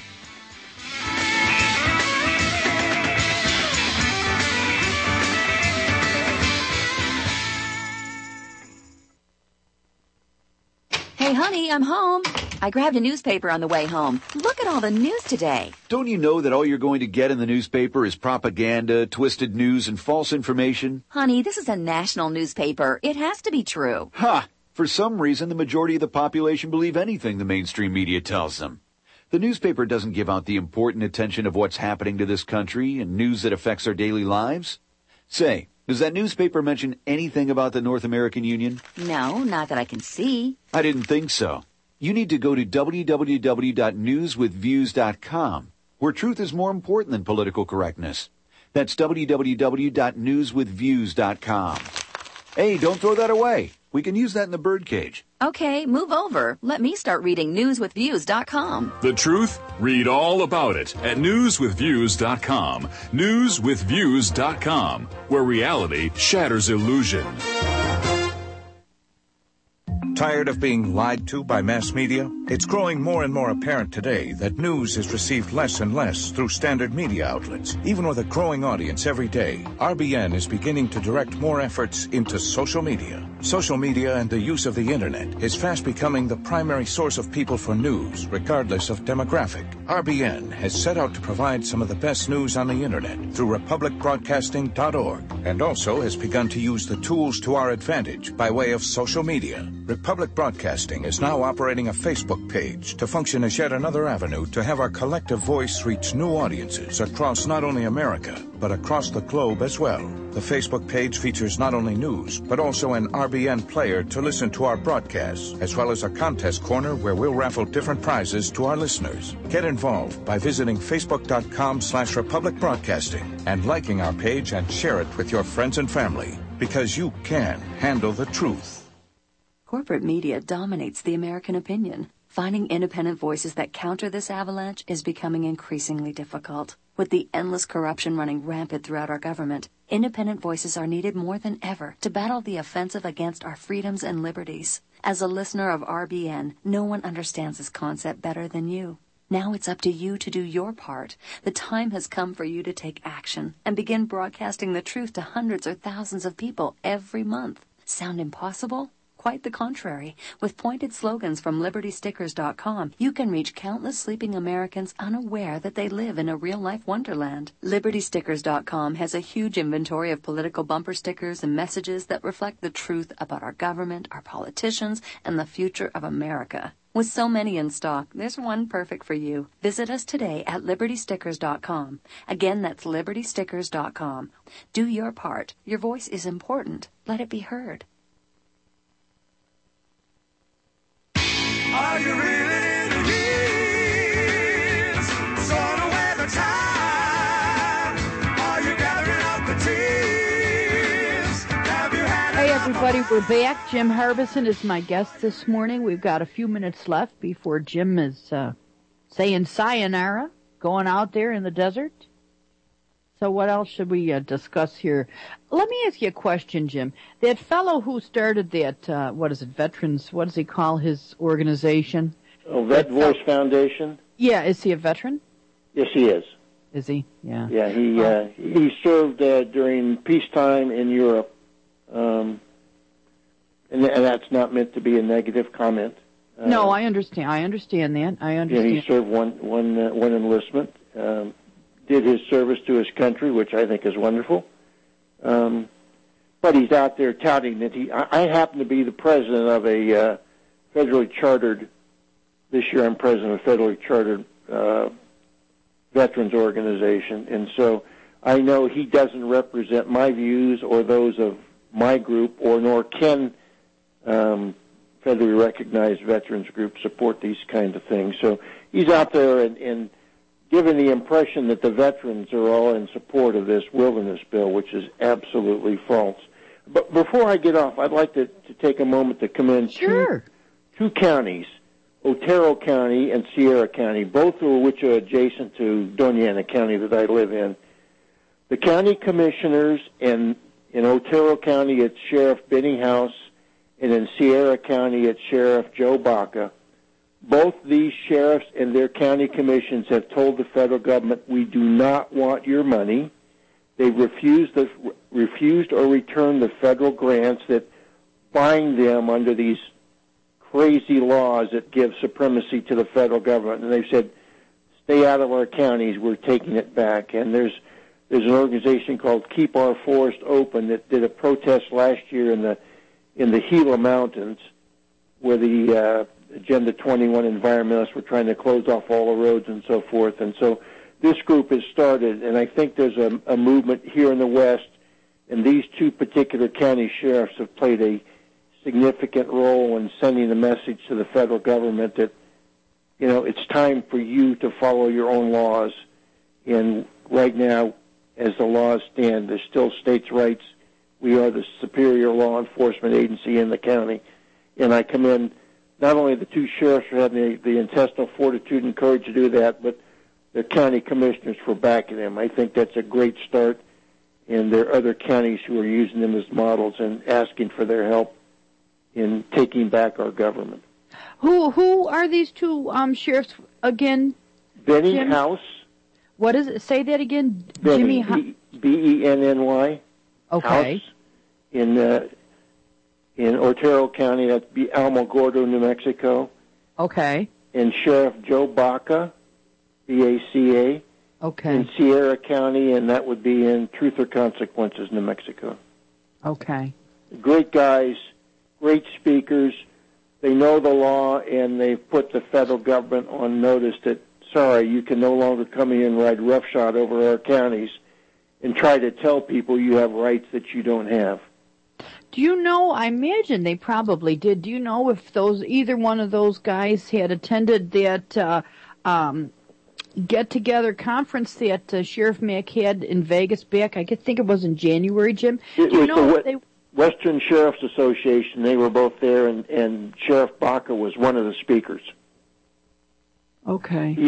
Hey, honey, I'm home. I grabbed a newspaper on the way home. Look at all the news today. Don't you know that all you're going to get in the newspaper is propaganda, twisted news, and false information? Honey, this is a national newspaper. It has to be true. Ha! For some reason, the majority of the population believe anything the mainstream media tells them. The newspaper doesn't give out the important attention of what's happening to this country and news that affects our daily lives. Say, does that newspaper mention anything about the North American Union? No, not that I can see. I didn't think so. You need to go to www.newswithviews.com, where truth is more important than political correctness. That's www.newswithviews.com. Hey, don't throw that away. We can use that in the birdcage. Okay, move over. Let me start reading newswithviews.com. The truth? Read all about it at newswithviews.com. Newswithviews.com, where reality shatters illusion. Tired of being lied to by mass media? It's growing more and more apparent today that news is received less and less through standard media outlets. Even with a growing audience every day, RBN is beginning to direct more efforts into social media. Social media and the use of the internet is fast becoming the primary source of people for news, regardless of demographic. RBN has set out to provide some of the best news on the internet through republicbroadcasting.org, and also has begun to use the tools to our advantage by way of social media. Republic Broadcasting is now operating a Facebook page to function as yet another avenue to have our collective voice reach new audiences across not only America, but across the globe as well. The Facebook page features not only news, but also an RBN player to listen to our broadcasts, as well as a contest corner where we'll raffle different prizes to our listeners. Get involved by visiting facebook.com/Republic Broadcasting and liking our page and share it with your friends and family, because you can handle the truth. Corporate media dominates the American opinion. Finding independent voices that counter this avalanche is becoming increasingly difficult. With the endless corruption running rampant throughout our government, independent voices are needed more than ever to battle the offensive against our freedoms and liberties. As a listener of RBN, no one understands this concept better than you. Now it's up to you to do your part. The time has come for you to take action and begin broadcasting the truth to hundreds or thousands of people every month. Sound impossible? Quite the contrary. With pointed slogans from LibertyStickers.com, you can reach countless sleeping Americans unaware that they live in a real-life wonderland. LibertyStickers.com has a huge inventory of political bumper stickers and messages that reflect the truth about our government, our politicians, and the future of America. With so many in stock, there's one perfect for you. Visit us today at LibertyStickers.com. Again, that's LibertyStickers.com. Do your part. Your voice is important. Let it be heard. Are you really the years? Sort of weather time. Are you gathering up the tears? Have you had Hey, everybody, we're back. Jim Harbison is my guest this morning. We've got a few minutes left before Jim is saying sayonara, going out there in the desert. So what else should we discuss here? Let me ask you a question, Jim. That fellow who started that, Veterans, what does he call his organization? Oh, Vet Voice Foundation? Yeah, is he a veteran? Yes, he is. Is he? Yeah. Yeah, he served during peacetime in Europe, and that's not meant to be a negative comment. No, I understand. I understand that. I understand. Yeah, he served one enlistment. Did his service to his country, which I think is wonderful. But but he's out there touting that I happen to be the president of a federally chartered, this year I'm president of a federally chartered veterans organization, and so I know he doesn't represent my views or those of my group, or nor can federally recognized veterans groups support these kind of things. So he's out there and giving the impression that the veterans are all in support of this wilderness bill, which is absolutely false. But before I get off, I'd like to take a moment to commend two counties, Otero County and Sierra County, both of which are adjacent to Doña Ana County that I live in. The county commissioners in Otero County, it's Sheriff Benny House, and in Sierra County, it's Sheriff Joe Baca. Both these sheriffs and their county commissions have told the federal government, we do not want your money. They've refused or returned the federal grants that bind them under these crazy laws that give supremacy to the federal government. And they've said, stay out of our counties, we're taking it back. And there's an organization called Keep Our Forest Open that did a protest last year in the Gila Mountains, where the Agenda 21 environmentalists were trying to close off all the roads and so forth. And so this group has started, and I think there's a movement here in the West, and these two particular county sheriffs have played a significant role in sending a message to the federal government that, you know, it's time for you to follow your own laws. And right now, as the laws stand, there's still states' rights. We are the superior law enforcement agency in the county. And I commend not only the two sheriffs for having the intestinal fortitude and courage to do that, but the county commissioners for backing them. I think that's a great start, and there are other counties who are using them as models and asking for their help in taking back our government. Who are these two sheriffs again? Benny Jim? House. What is it? Say that again. Benny, Jimmy Benny. Okay. House in Otero County, that'd be Alamogordo, New Mexico. Okay. And Sheriff Joe Baca, B-A-C-A. Okay. In Sierra County, and that would be in Truth or Consequences, New Mexico. Okay. Great guys, great speakers. They know the law, and they've put the federal government on notice that, sorry, you can no longer come in and ride roughshod over our counties and try to tell people you have rights that you don't have. Do you know, I imagine they probably did. Do you know if either one of those guys had attended that get-together conference that Sheriff Mack had in Vegas back, I think it was in January, Jim? It was the Western Sheriff's Association. They were both there, and Sheriff Baca was one of the speakers. Okay.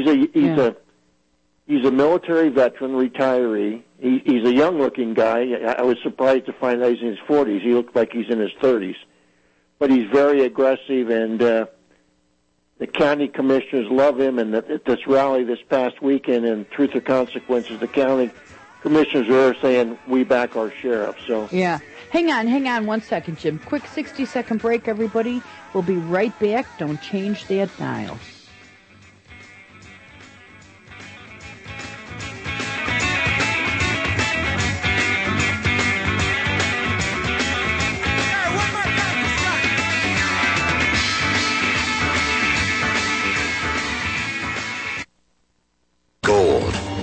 He's a military veteran, retiree. He's a young-looking guy. I was surprised to find out he's in his 40s. He looked like he's in his 30s. But he's very aggressive, and the county commissioners love him. And at this rally this past weekend in Truth or Consequences, the county commissioners were saying, we back our sheriff. So yeah. Hang on 1 second, Jim. Quick 60-second break, everybody. We'll be right back. Don't change that dial.